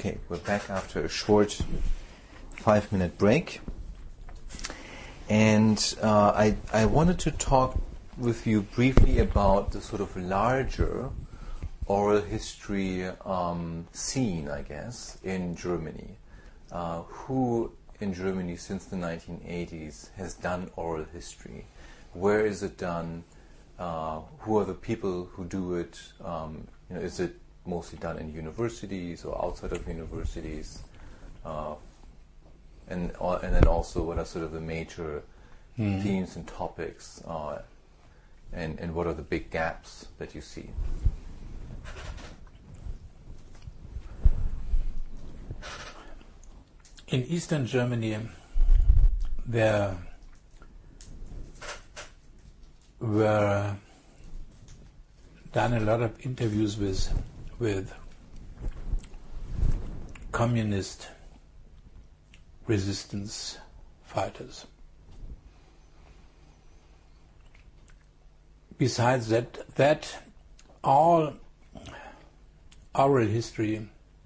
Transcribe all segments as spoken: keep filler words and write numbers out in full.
Okay, we're back after a short five-minute break. And uh, I, I wanted to talk with you briefly about the sort of larger oral history um, scene, I guess, in Germany. Uh, who in Germany since the nineteen eighties has done oral history? Where is it done? Uh, who are the people who do it? Um, you know, is it mostly done in universities or outside of universities? Uh, and uh, and then also, what are sort of the major mm. themes and topics? Uh, and and what are the big gaps that you see? In Eastern Germany, there were done a lot of interviews with with communist resistance fighters. Besides that, that all oral history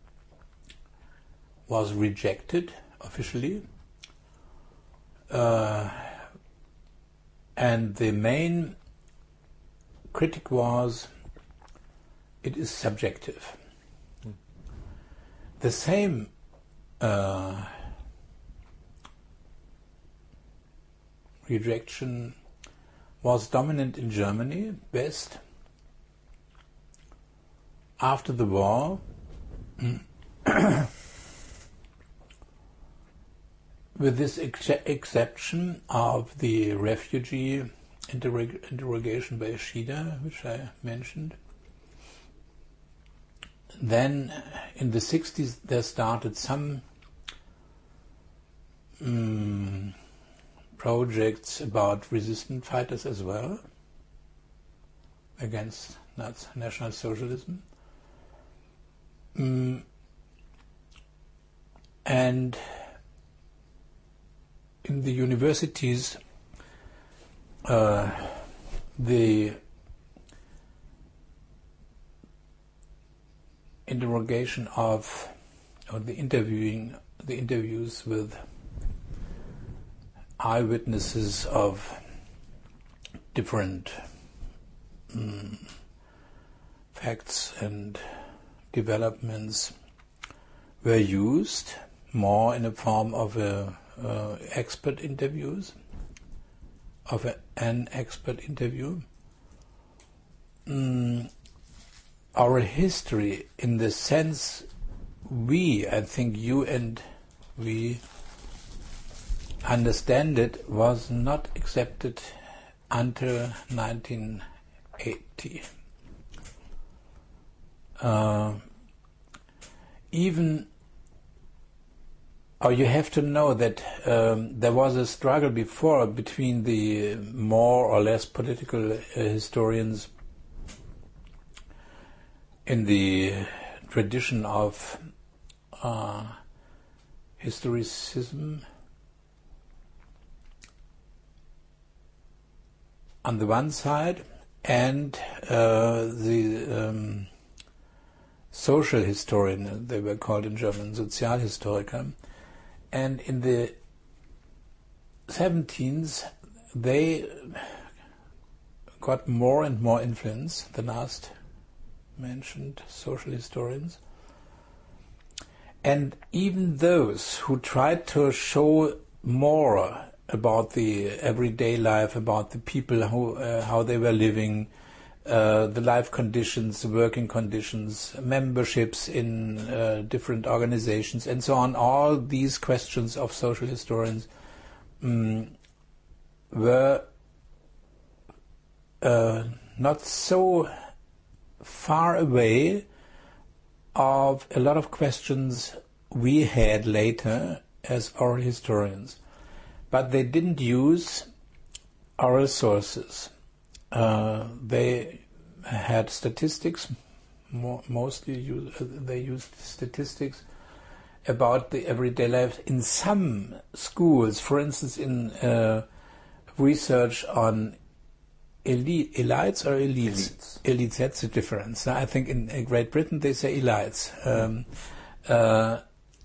was rejected officially, uh, and the main critic was it is subjective. Mm. The same uh, rejection was dominant in Germany, West. After the war, with this ex- exception of the refugee interrog- interrogation by Schieder, which I mentioned, then in the sixties there started some um, projects about resistance fighters as well against National Socialism. Um, and in the universities, uh, the interrogation of, or the interviewing, the interviews with eyewitnesses of different um, facts and developments were used more in the form of a Uh, expert interviews, of a, an expert interview. Mm, our history, in the sense we, I think you and we understand it, was not accepted until nineteen eighty. Uh, even Or you have to know that um, there was a struggle before between the more or less political uh, historians in the tradition of uh, historicism on the one side, and uh, the um, social historian, they were called in German Sozialhistoriker. And in the seventeens, they got more and more influence, the last mentioned social historians. And even those who tried to show more about the everyday life, about the people, who, uh, how they were living, uh, the life conditions, the working conditions, memberships in uh, different organizations, and so on, all these questions of social historians um, were uh, not so far away of a lot of questions we had later as oral historians. But they didn't use oral sources. Uh, they had statistics, more, mostly use, uh, they used statistics about the everyday life. In some schools, for instance, in uh, research on elite, elites or elites? Elites. Elites, that's the difference. I think in Great Britain they say elites. Um, Uh,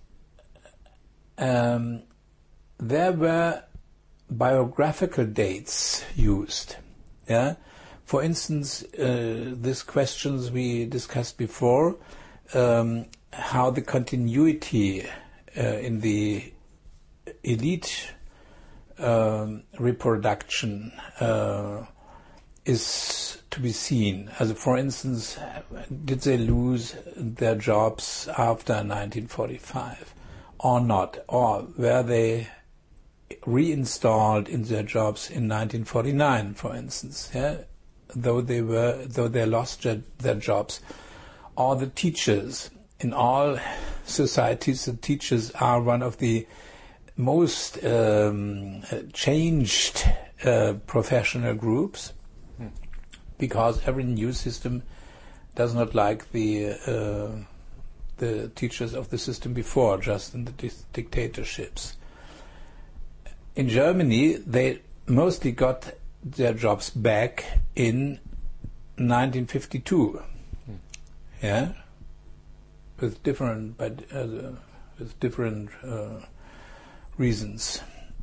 um, there were biographical dates used. Yeah, for instance, uh, these questions we discussed before, um, how the continuity uh, in the elite um, reproduction uh, is to be seen. As for instance, did they lose their jobs after nineteen forty-five or not, or were they reinstalled in their jobs in nineteen forty-nine, for instance, yeah? though they were though they lost their, their jobs, or the teachers. In all societies, the teachers are one of the most um, changed uh, professional groups, hmm. because every new system does not like the uh, the teachers of the system before, just in the di- dictatorships. In Germany, they mostly got their jobs back in nineteen fifty-two. Hmm. Yeah, with different, but uh, with different uh, reasons.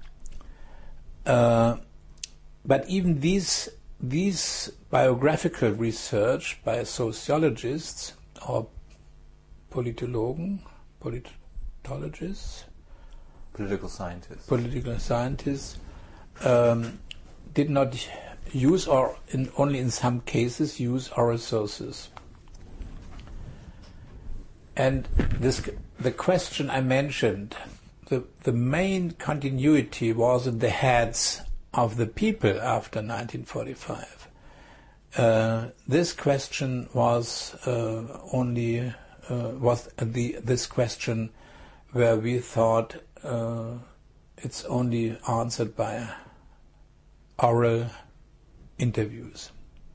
Uh, but even these these biographical research by sociologists or politologen, politologists. Political scientists. Political scientists um, did not use, or in, only in some cases, use oral sources. And this, the question I mentioned, the, the main continuity was in the heads of the people after nineteen forty-five. Uh, this question was uh, only uh, was the this question where we thought uh, it's only answered by oral interviews,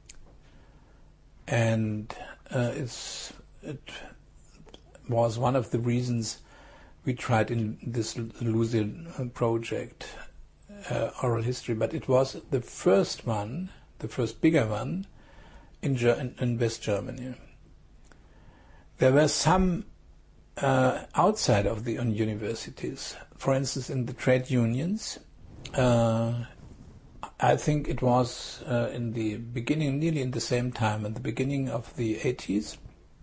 and uh, it's it was one of the reasons we tried in this Lucid project, uh, oral history, but it was the first one, the first bigger one in, Ger- in West Germany. There were some uh, outside of the universities, for instance, in the trade unions. Uh, I think it was uh, in the beginning, nearly in the same time, at the beginning of the eighties.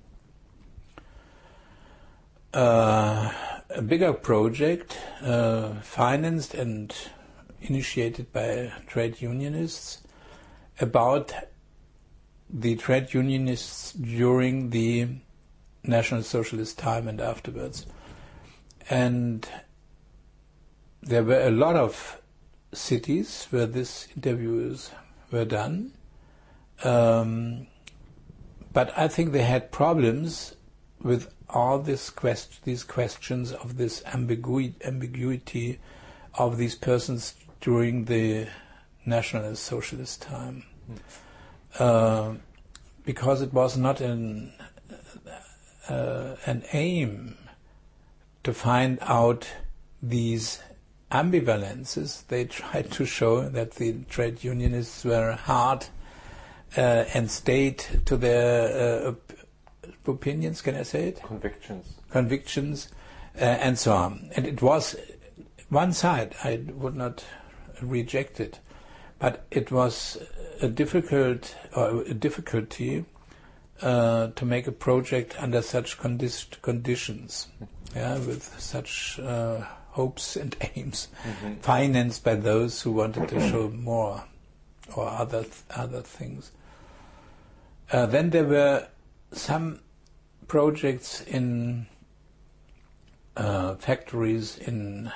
Uh, a bigger project uh, financed and initiated by trade unionists about the trade unionists during the National Socialist time and afterwards. And there were a lot of cities where these interviews were done. Um, but I think they had problems with all this quest- these questions of this ambiguity, ambiguity of these persons during the National Socialist time. Mm. Uh, because it was not an, uh, an aim to find out these ambivalences. They tried to show that the trade unionists were hard uh, and stayed to their uh, op- opinions, can I say it? Convictions. Convictions, uh, and so on. And it was one side, I would not reject it, but it was a difficult or a difficulty uh, to make a project under such condi- conditions, yeah, with such uh, hopes and aims, mm-hmm. financed by those who wanted to show more or other th- other things. Uh, then there were some projects in uh, factories, in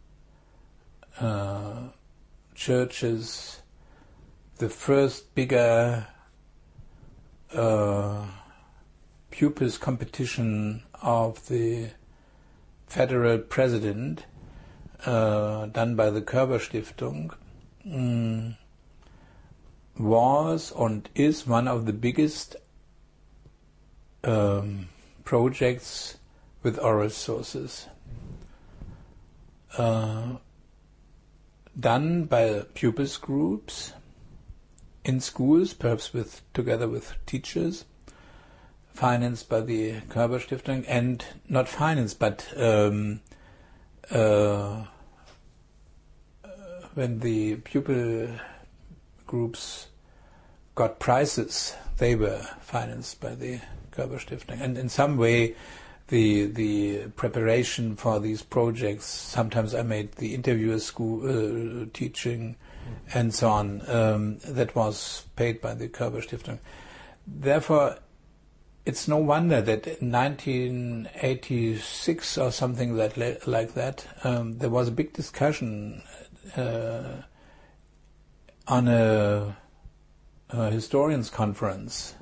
uh, churches, the first bigger uh, pupils competition of the federal president, uh, done by the Körber Stiftung, mm, was and is one of the biggest um, projects with oral sources. Uh, done by pupils groups in schools, perhaps with together with teachers, financed by the Körber Stiftung, and not financed, but um, uh, when the pupil groups got prizes, they were financed by the Körber Stiftung. And in some way, the the preparation for these projects, sometimes I made the interviewer school uh, teaching mm. and so on, um, that was paid by the Körber Stiftung. Therefore, it's no wonder that in nineteen eighty-six or something that like that, um, there was a big discussion uh, on a, a historians' conference.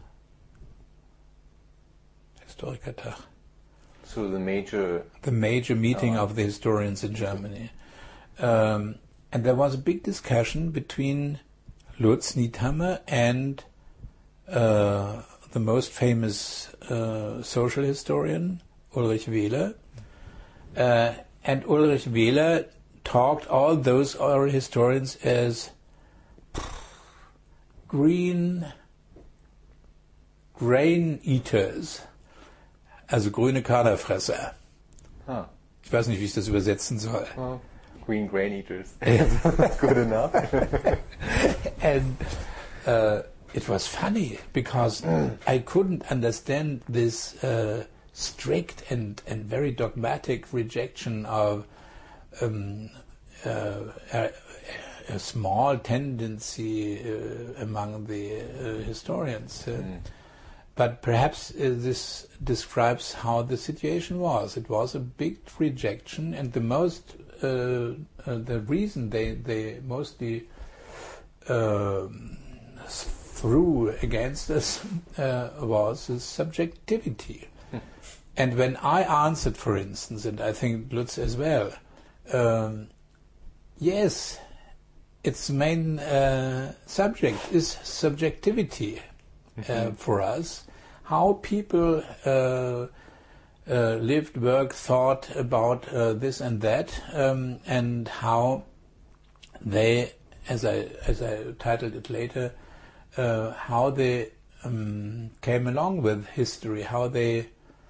Historikertag. So the major... The major meeting oh. of the historians in Germany. Um, and there was a big discussion between Lutz Niethammer and uh, the most famous uh, social historian, Ulrich Wehler. Uh, and Ulrich Wehler talked all those oral historians as green grain eaters. Also grüne Kaderfresser. Huh. Ich weiß nicht, wie ich das übersetzen soll. Well, green grain eaters. That's good enough. And uh, it was funny because mm. I couldn't understand this uh, strict and, and very dogmatic rejection of um, uh, a, a small tendency uh, among the uh, historians. Uh, mm. But perhaps uh, this describes how the situation was. It was a big rejection, and the most, uh, uh, the reason they they mostly uh, threw against us uh, was the subjectivity. Hmm. And when I answered, for instance, and I think Lutz as well, um, yes, its main uh, subject is subjectivity. Uh, for us, how people uh, uh, lived, worked, thought about uh, this and that, um, and how they, as I as I titled it later, uh, how they um, came along with history, how they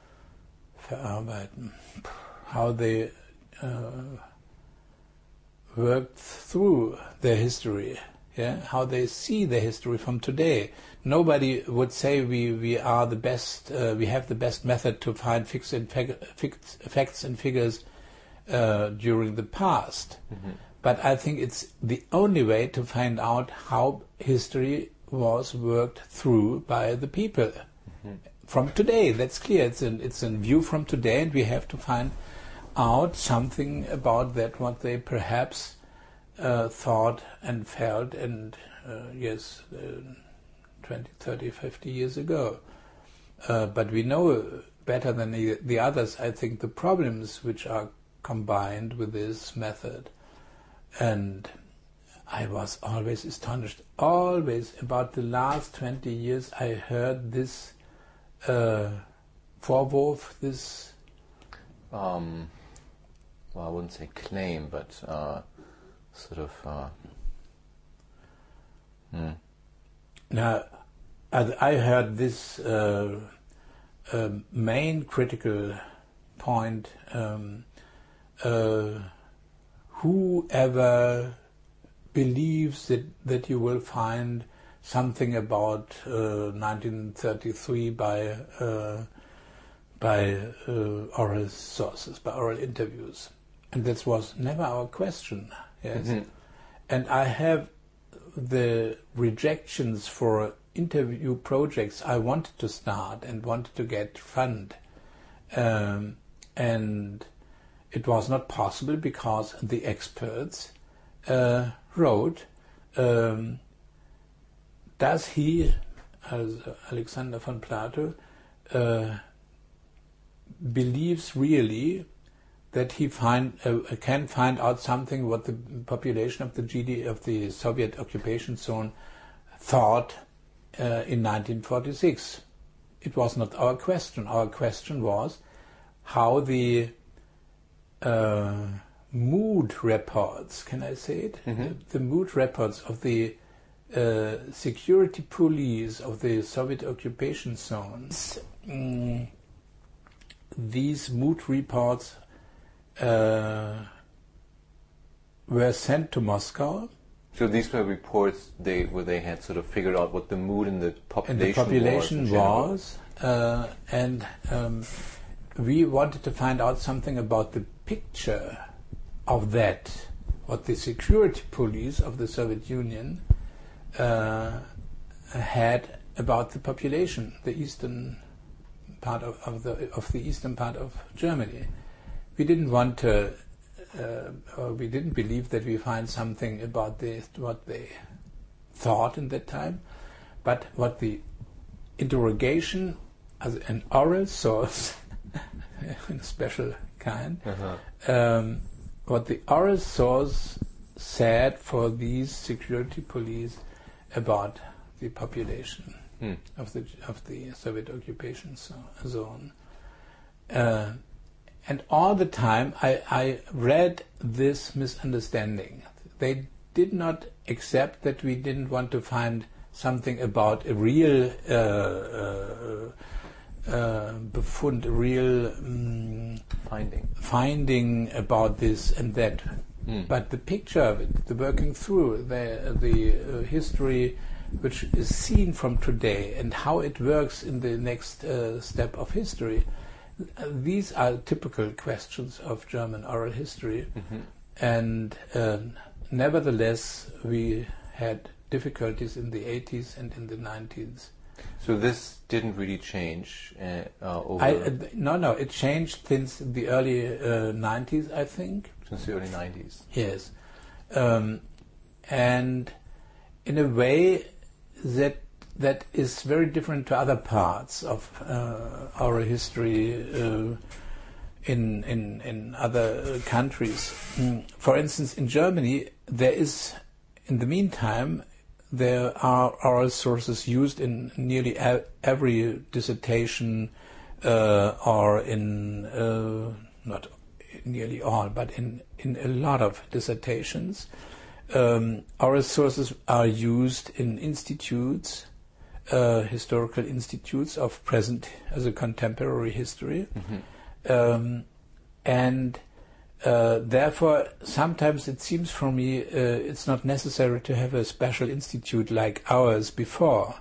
how they uh, worked through their history. Yeah, how they see the history from today. Nobody would say we, we are the best, uh, we have the best method to find fixed and fix, facts and figures uh, during the past. Mm-hmm. But I think it's the only way to find out how history was worked through by the people. Mm-hmm. From today, that's clear. It's an, it's a view from today, and we have to find out something about that, what they perhaps Uh, thought and felt, and uh, yes, uh, twenty, thirty, fifty years ago. Uh, but we know better than the, the others, I think, the problems which are combined with this method. And I was always astonished, always about the last twenty years I heard this uh, Vorwurf, this... Um, well, I wouldn't say claim, but... Uh Sort of. Uh, hmm. Now, I heard this uh, uh, main critical point. Um, uh, whoever believes that that you will find something about uh, nineteen thirty-three by uh, by uh, oral sources, by oral interviews, and that was never our question. Yes, mm-hmm. And I have the rejections for interview projects I wanted to start and wanted to get fund, um, and it was not possible because the experts uh, wrote, um, does he, as Alexander von Plato, uh, believes really that he find uh, can find out something what the population of the G D of the Soviet occupation zone thought uh, in nineteen forty-six. It was not our question. Our question was how the uh, mood reports, can I say it? Mm-hmm. The, the mood reports of the uh, security police of the Soviet occupation zones, mm, these mood reports uh, were sent to Moscow. So these were reports they where they had sort of figured out what the mood in the population, and the population was, was uh, and um, we wanted to find out something about the picture of that, what the security police of the Soviet Union uh, had about the population, the eastern part of, of the of the eastern part of Germany. We didn't want to. Uh, or we didn't believe that we find something about this, what they thought in that time, but what the interrogation as an oral source, a special kind, uh-huh. um, what the oral source said for these security police about the population hmm. of the of the Soviet occupation zone. Uh, And all the time I, I read this misunderstanding. They did not accept that we didn't want to find something about a real uh, uh, uh, befund, a real um, finding. finding about this and that. Mm. But the picture of it, the working through, the, the uh, history which is seen from today and how it works in the next uh, step of history, these are typical questions of German oral history, mm-hmm. and uh, nevertheless we had difficulties in the eighties and in the nineties. So this didn't really change uh, uh, over... I, uh, no, no, it changed since the early uh, nineties, I think. Since the early nineties? Yes. Um, and in a way that that is very different to other parts of uh, oral history uh, in, in in other countries. Mm. For instance, in Germany, there is, in the meantime, there are oral sources used in nearly a- every dissertation, uh, or in uh, not nearly all, but in in a lot of dissertations. Um, oral sources are used in institutes. Uh, historical institutes of present as a contemporary history, mm-hmm. um, and uh, therefore sometimes it seems for me uh, it's not necessary to have a special institute like ours before.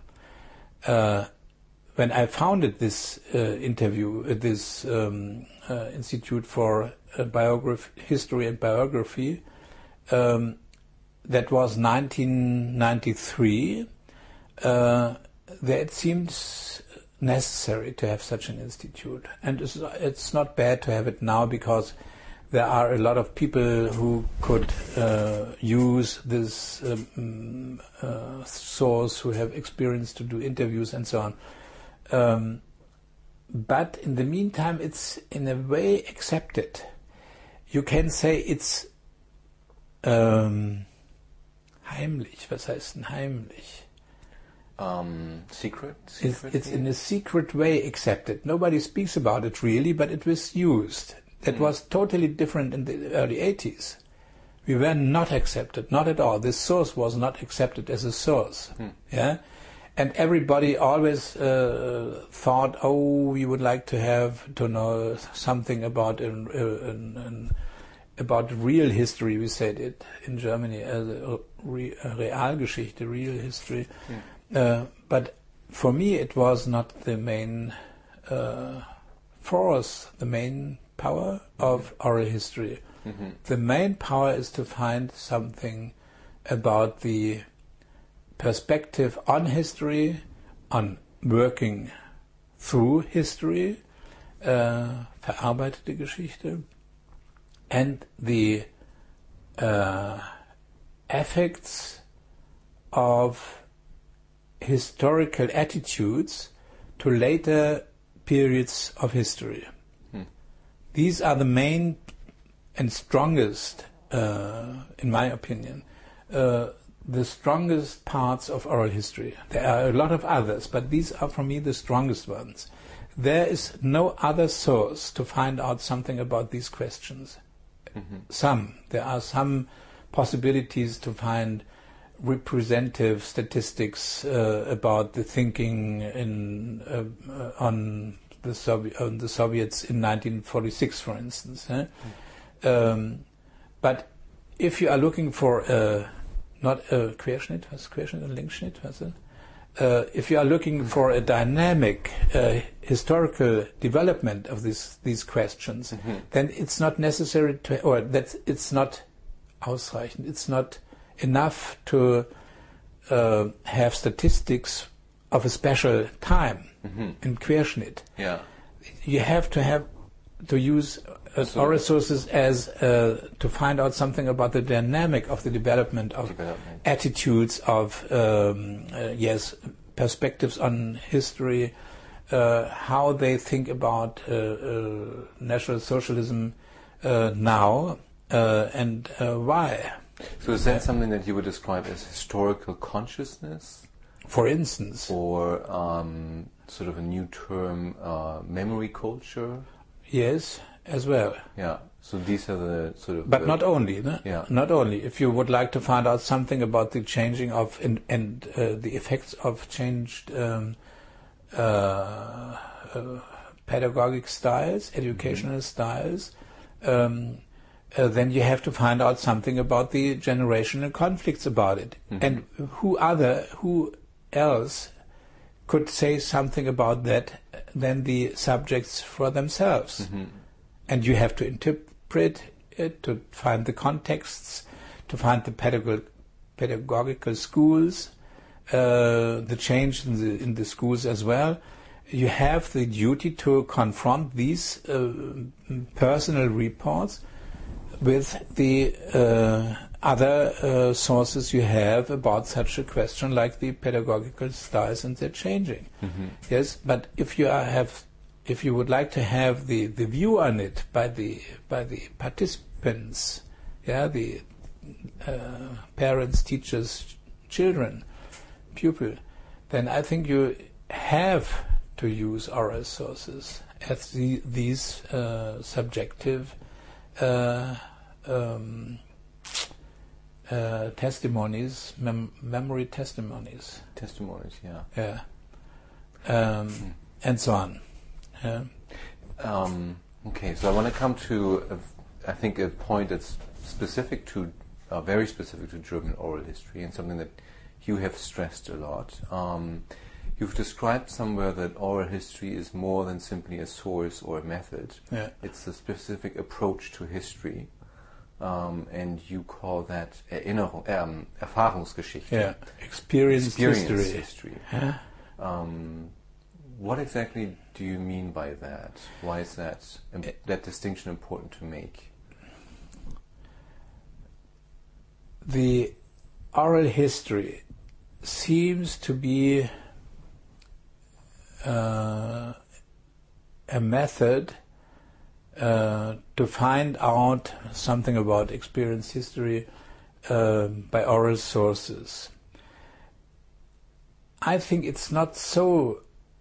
Uh, when I founded this uh, interview, uh, this um, uh, Institute for uh, Biography, History and Biography, um, that was nineteen ninety-three. Uh, That it seems necessary to have such an institute, and it's, it's not bad to have it now because there are a lot of people who could uh, use this um, uh, source, who have experience to do interviews and so on. Um, but in the meantime, it's in a way accepted. You can say it's um, heimlich. Was heißt denn heimlich? Um, secret? It's, it's in a secret way accepted. Nobody speaks about it really, but it was used. That mm. was totally different in the early eighties. We were not accepted, not at all. This source was not accepted as a source. Mm. Yeah, and everybody always uh, thought, oh, we would like to have to know something about an, an, an, about real history. We said it in Germany as a, re, a Realgeschichte, real history. Mm. Uh, but for me, it was not the main uh, force, the main power of mm-hmm. oral history. Mm-hmm. The main power is to find something about the perspective on history, on working through history, uh, verarbeitete Geschichte, and the uh, effects of historical attitudes to later periods of history. Hmm. These are the main and strongest, uh, in my opinion, uh, the strongest parts of oral history. There are a lot of others, but these are for me the strongest ones. There is no other source to find out something about these questions. Mm-hmm. Some. There are some possibilities to find representative statistics uh, about the thinking in uh, uh, on the Sovi- on the Soviets in nineteen forty-six, for instance. Eh? Mm. Um, but if you are looking for a, not a Querschnitt, was Querschnitt and Längsschnitt, was it? Uh, if you are looking for a dynamic uh, historical development of this, these questions, mm-hmm. then it's not necessary to, or that it's not ausreichend, it's not enough to uh, have statistics of a special time mm-hmm. in Querschnitt. Yeah. You have to have to use uh, so our resources as uh, to find out something about the dynamic of the development of development. attitudes of um, uh, yes perspectives on history, uh, how they think about uh, uh, National Socialism uh, now uh, and uh, why. So is that something that you would describe as historical consciousness? For instance. Or um, sort of a new term, uh, memory culture? Yes, as well. Yeah. So these are the sort of... But not only. No? Yeah. Not only. If you would like to find out something about the changing of and, and uh, the effects of changed um, uh, uh, pedagogic styles, educational mm-hmm. styles, um, uh, then you have to find out something about the generational conflicts about it. Mm-hmm. And who other, who else could say something about that than the subjects for themselves? Mm-hmm. And you have to interpret it, to find the contexts, to find the pedagogical, pedagogical schools, uh, the change in the, in the schools as well. You have the duty to confront these uh, personal reports with the uh, other uh, sources you have about such a question, like the pedagogical styles and their changing. Mm-hmm. Yes, but if you are, have, if you would like to have the, the view on it by the by the participants, yeah, the uh, parents, teachers, children, pupil, then I think you have to use oral sources as the, these uh, subjective uh, um, uh, testimonies, mem- memory testimonies. Testimonies, yeah. Yeah. Um, mm. And so on. Yeah. Um, okay, so I want to come to, a, I think, a point that's specific to, uh, very specific to German oral history, and something that you have stressed a lot. Um, You've described somewhere that oral history is more than simply a source or a method. Yeah. It's a specific approach to history, um, and you call that Erinnerung, um, Erfahrungsgeschichte. Yeah, experienced Experience history. history. Huh? Um, what exactly do you mean by that? Why is that um, that distinction important to make? The oral history seems to be Uh, a method uh, to find out something about experience history uh, by oral sources. I think it's not so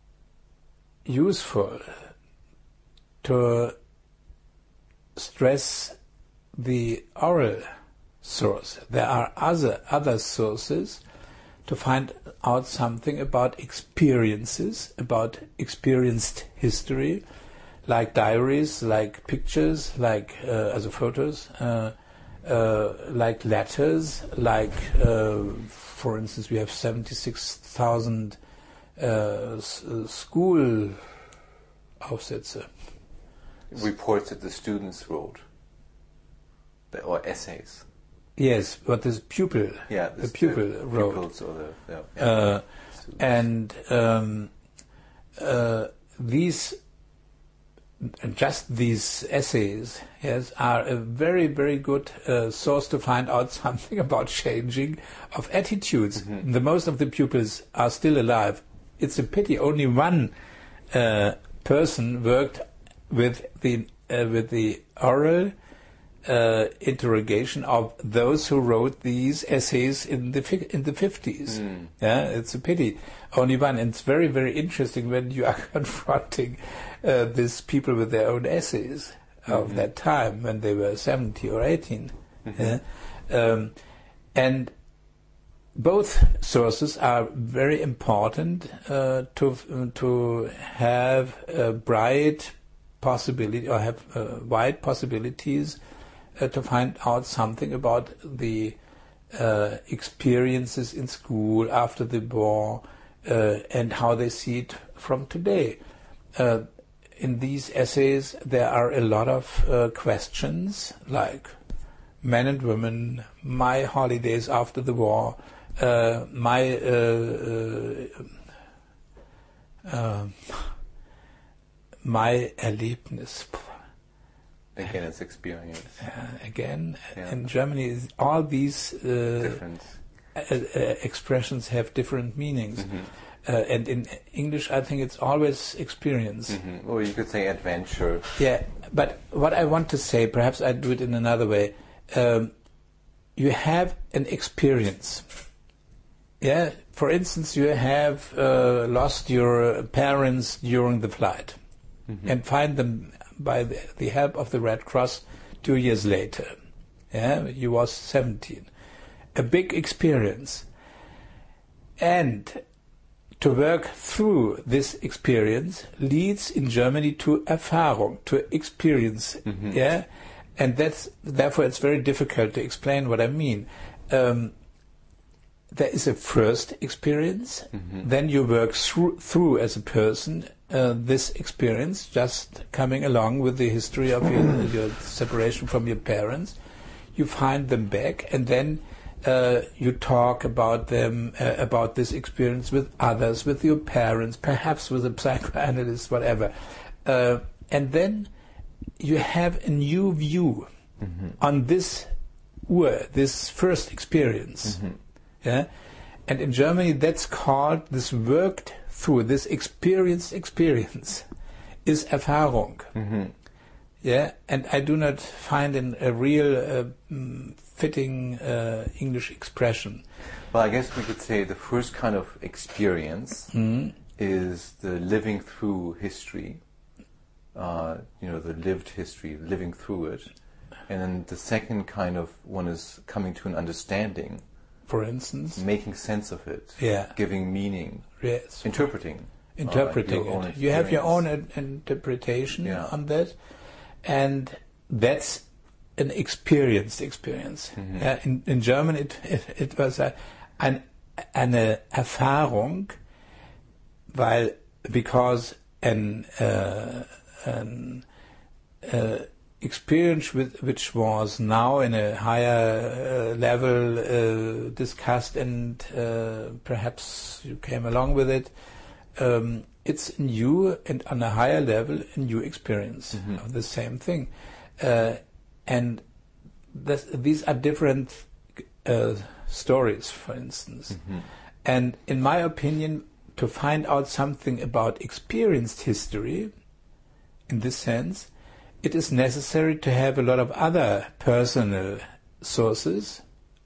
useful to stress the oral source. There are other other sources to find out something about experiences, about experienced history, like diaries, like pictures, like uh, as photos, uh, uh, like letters, like, uh, for instance, we have seventy-six thousand uh, s- school Aufsätze. Reports that the students wrote, the, or essays. Yes, but the pupil, yeah, the pupil the wrote. Pupils or the, yeah, yeah. Uh, and um, uh, these, just these essays, yes, are a very, very good uh, source to find out something about changing of attitudes. Mm-hmm. The most of the pupils are still alive. It's a pity only one uh, person worked with the uh, with the oral Uh, interrogation of those who wrote these essays in the fi- in the fifties. Mm. Yeah, it's a pity. Only one. And it's very, very interesting when you are confronting uh, these people with their own essays mm-hmm. of that time when they were seventy or eighteen. Mm-hmm. Yeah? Um, and both sources are very important uh, to to have a bright possibility or have uh, wide possibilities uh, to find out something about the uh, experiences in school after the war uh, and how they see it from today. Uh, in these essays there are a lot of uh, questions like men and women, my holidays after the war, uh, my uh, uh, uh, my Erlebnis. Again, it's experience. Uh, again, yeah. in Germany, all these uh, different uh, uh, expressions have different meanings. Mm-hmm. Uh, and in English, I think it's always experience. Mm-hmm. Or you could say adventure. Yeah, but what I want to say, perhaps I do it in another way. Um, you have an experience. Yeah, for instance, you have uh, lost your parents during the flight, mm-hmm. and find them by the, the help of the Red Cross two years later. Yeah, you was seventeen. A big experience. And to work through this experience leads in Germany to Erfahrung, to experience. Mm-hmm. Yeah, and that's therefore it's very difficult to explain what I mean. Um, there is a first experience, mm-hmm. then you work through, through as a person uh, this experience, just coming along with the history of your, your separation from your parents. You find them back, and then uh, you talk about them, uh, about this experience with others, with your parents, perhaps with a psychoanalyst, whatever. Uh, and then you have a new view mm-hmm. on this Ur, this first experience. Mm-hmm. Yeah, and in Germany that's called, this worked through, this experienced experience is Erfahrung. Mm-hmm. Yeah, and I do not find in a real uh, mm, fitting uh, English expression. Well, I guess we could say the first kind of experience mm-hmm. is the living through history, uh, you know, the lived history, living through it. And then the second kind of one is coming to an understanding. For instance? Making sense of it. Yeah. Giving meaning. Yes. Interpreting. Interpreting uh, it. You have your own ad- interpretation yeah. on that. And that's an experienced experience. Mm-hmm. Yeah, in, in German it, it, it was a, an, eine Erfahrung, weil, because an, uh, an uh, experience with, which was now in a higher uh, level uh, discussed, and uh, perhaps you came along with it, um, it's new and on a higher level a new experience mm-hmm. of the same thing. Uh, and this, these are different uh, stories, for instance. Mm-hmm. And in my opinion, to find out something about experienced history, in this sense, it is necessary to have a lot of other personal sources.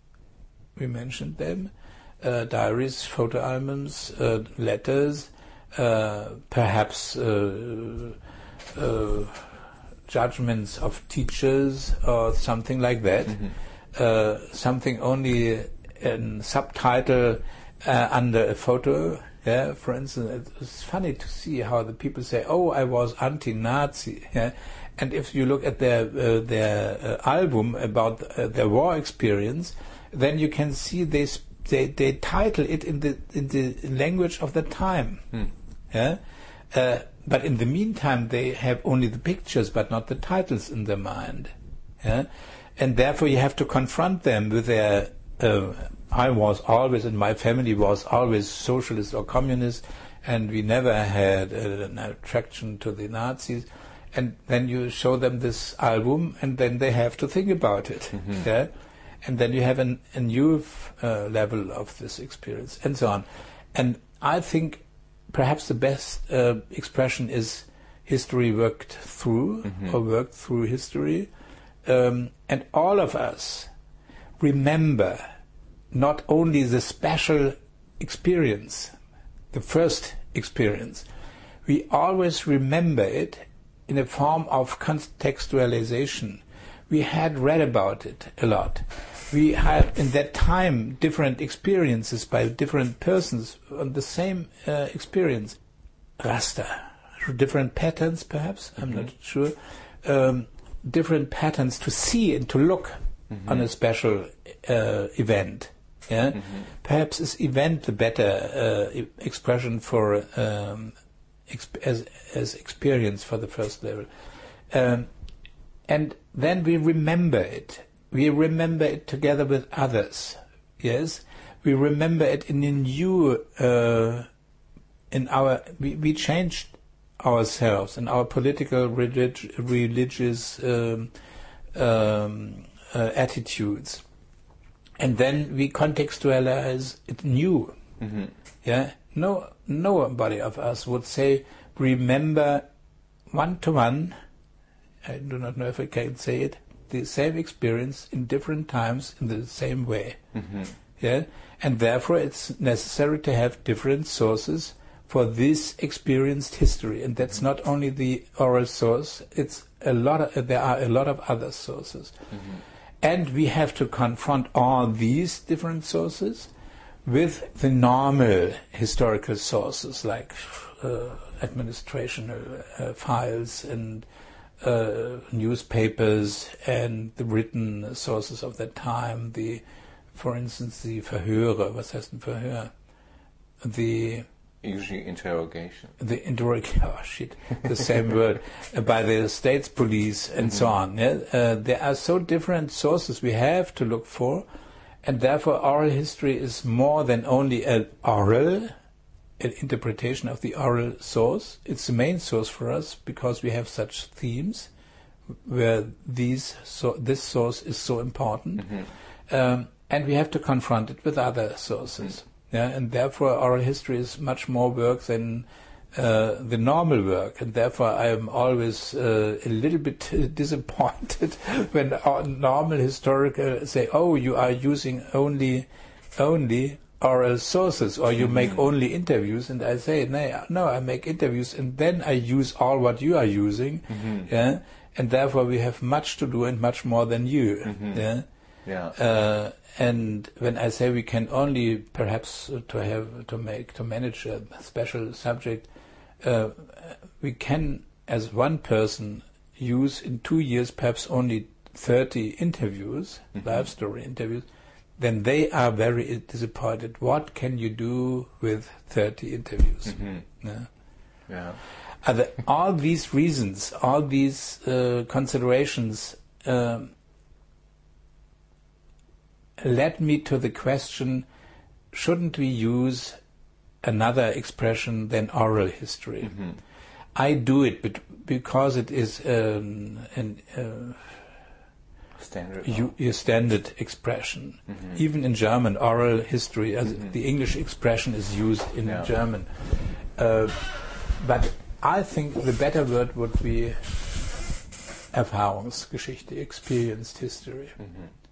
We mentioned them, uh, diaries, photo albums, uh, letters, uh, perhaps uh, uh, judgments of teachers or something like that. Mm-hmm. Uh, something only in subtitle uh, under a photo. Yeah, for instance, it's funny to see how the people say, "Oh, I was anti-Nazi." Yeah. And if you look at their uh, their uh, album about uh, their war experience, then you can see they sp- they they title it in the in the language of the time. Hmm. Yeah, uh, but in the meantime they have only the pictures but not the titles in their mind. Yeah, and therefore you have to confront them with their. Uh, I was always, and my family was always socialist or communist, and we never had uh, an attraction to the Nazis. And then you show them this album, and then they have to think about it. Mm-hmm. Yeah? And then you have an, a new uh, level of this experience, and so on. And I think perhaps the best uh, expression is history worked through, mm-hmm. or worked through history. Um, and all of us remember not only the special experience, the first experience, we always remember it in a form of contextualization. We had read about it a lot. we had in that time different experiences by different persons on the same uh, experience. Raster, different patterns perhaps, I'm mm-hmm. not sure, um, different patterns to see and to look mm-hmm. on a special uh, event. Yeah, mm-hmm. Perhaps is event the better uh, expression for um, exp- as as experience for the first level, um, and then we remember it. We remember it together with others. Yes, we remember it in a new. Uh, in our we, we changed ourselves in our political, relig- religious um, um, uh, attitudes. And then we contextualize it new. Mm-hmm. Yeah, no, nobody of us would say, remember one to one. I do not know if I can say it. The same experience in different times in the same way. Mm-hmm. Yeah, and therefore it's necessary to have different sources for this experienced history, and that's mm-hmm. not only the oral source. It's a lot. Of, there are a lot of other sources. Mm-hmm. And we have to confront all these different sources with the normal historical sources like uh, administrational uh, files and uh, newspapers and the written sources of that time. The, for instance, the Verhöre. Was heißt ein Verhör? The Usually interrogation. The interrogation, oh shit, the same word, uh, by the state's police and mm-hmm. so on. Yeah? Uh, there are so different sources we have to look for, and therefore oral history is more than only an oral, an interpretation of the oral source. It's the main source for us because we have such themes where these so, this source is so important, mm-hmm. um, and we have to confront it with other sources. Mm-hmm. Yeah, and therefore oral history is much more work than uh, the normal work, and therefore I am always uh, a little bit uh, disappointed when our normal historical say, "Oh, you are using only only oral sources, or you mm-hmm. make only interviews," and I say, "No, no, I make interviews, and then I use all what you are using." Mm-hmm. Yeah, and therefore we have much to do and much more than you. Mm-hmm. Yeah. Yeah. Uh, and when I say we can only perhaps uh, to have to make to manage a special subject, uh, we can as one person use in two years perhaps only thirty interviews, mm-hmm. life story interviews. Then they are very disappointed. What can you do with thirty interviews? Mm-hmm. Yeah. Yeah. Are the, all these reasons, all these uh, considerations. Um, led me to the question, shouldn't we use another expression than oral history? Mm-hmm. I do it but because it is um, an uh, standard, you, a standard expression. Mm-hmm. Even in German, oral history, as mm-hmm. the English expression is used in yeah. German. Uh, but I think the better word would be Erfahrungsgeschichte, experienced history. Mm-hmm.